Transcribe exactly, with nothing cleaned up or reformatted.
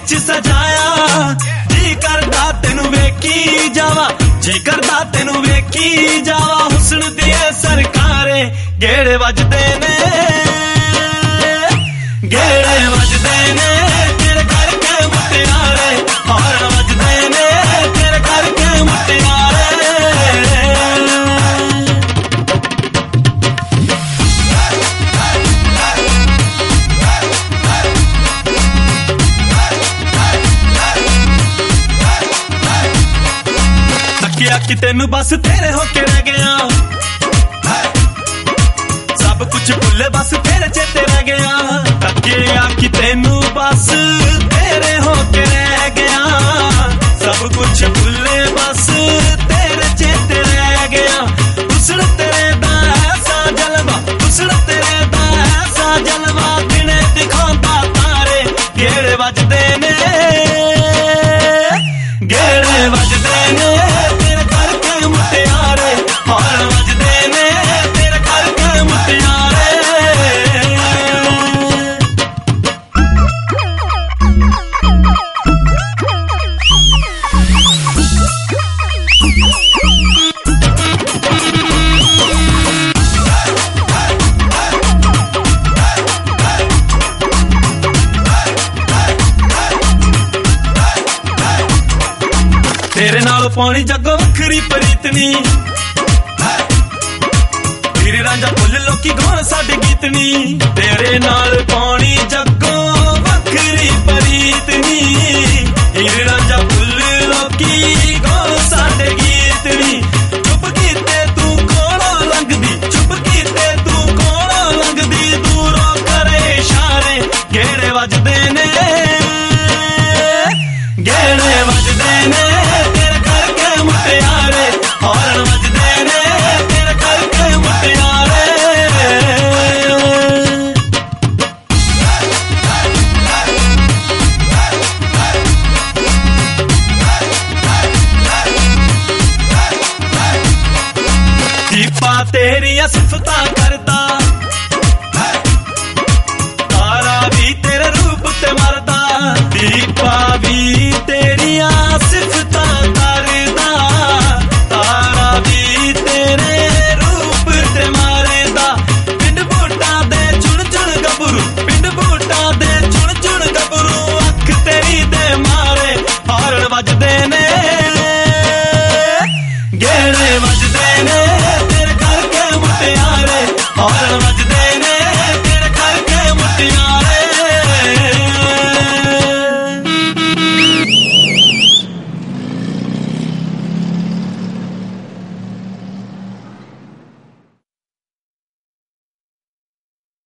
विच सजाया जी करदा तेनू वेखी जावा जी करदा तेनू वेखी जावा हुस्न दिए सरकारे गेड़े वजदे ने गेड़े वजदे ने तेरे करके मुटियारे हॉर्न वजदे ने तेरे करके मुटियारे कि तेनू बस तेरे होके रह गया सब कुछ भुले बस तेरे चेते रह गया तकिया कि तेनू बस तेरे होके रह गया सब कुछ भुले बस तेरे चेते रह गया हुस्न तेरे दा ऐसा जलवा हुस्न तेरे दा ऐसा जलवा दिने दिखांदा तारे गेड़े वजदे ने गेड़े वजदे ने मुटियारे हॉर्न वजदे ने तेरे करके मुटियारे तेरे नाल पानी जगो वखरी प्रीतनी हीरे रांझा फुल लोकी गाण साडे गीतनी तेरे नाल पानी जगो वखरी प्रीतनी हीरे रांझा फुल लोकी गाण साडे गीतनी चुप कीते तू कोलों लंघदी चुप कीते तू कोलों लंघदी दूरों करे इशारे गेड़े वजदे ने गेड़े वजदे ने तेरे करके मुटियारे हॉर्न वजदे ने तेरे करके मुटियारे दीपा तेरिया सिफतां कर